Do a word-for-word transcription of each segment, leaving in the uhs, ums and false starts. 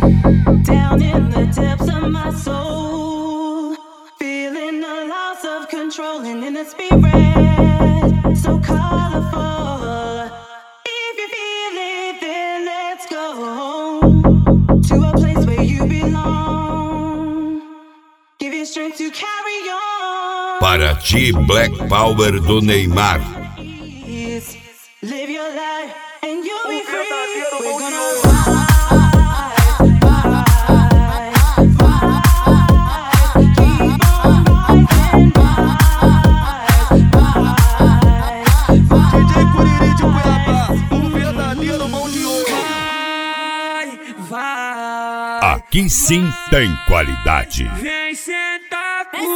Down in the depths of my soul, feeling a loss of control and in a spirit so colorful. If you feel it, then let's go to a place where you belong. Give you strength to carry on. Para ti, Black Power do Neymar. Live your life and you'll be free. We're gonna Aqui sim tem qualidade. Vem sentar com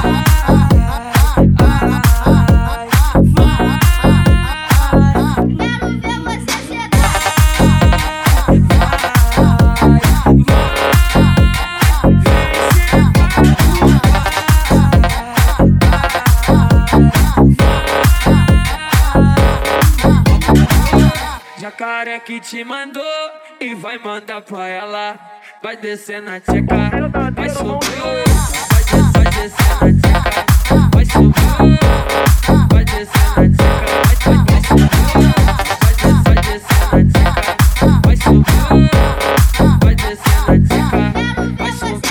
Jacaré que te mandou e vai mandar pra ela. Vai descer na tcheca, vai subir, vai descer, vai descer na tcheca, vai subir, vai descer na tcheca, vai, vai, vai subir, vai descer, vai descer na tcheca, vai subir, vai descer na tcheca, vai subir,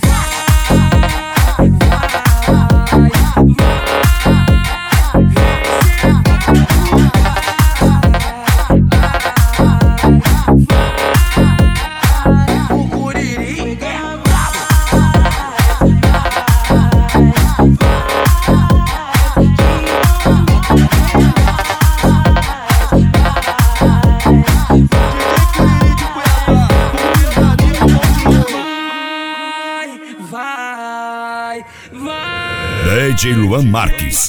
vai, vai, D J Luan Marques.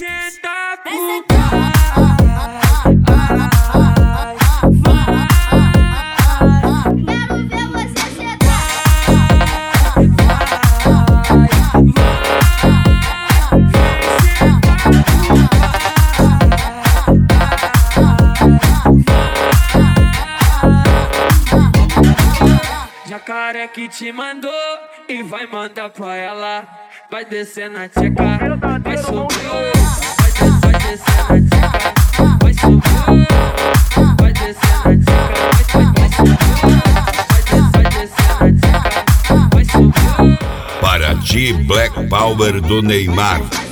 Jacaré que te mandou e vai mandar pra ela. Vai descer na tcheca, vai subir, vai descer, vai descer na tcheca, vai subir, vai descer na tcheca, vai, vai, vai subir, vai descer, vai descer na tcheca, vai subir. Para ti, Black Power do Neymar.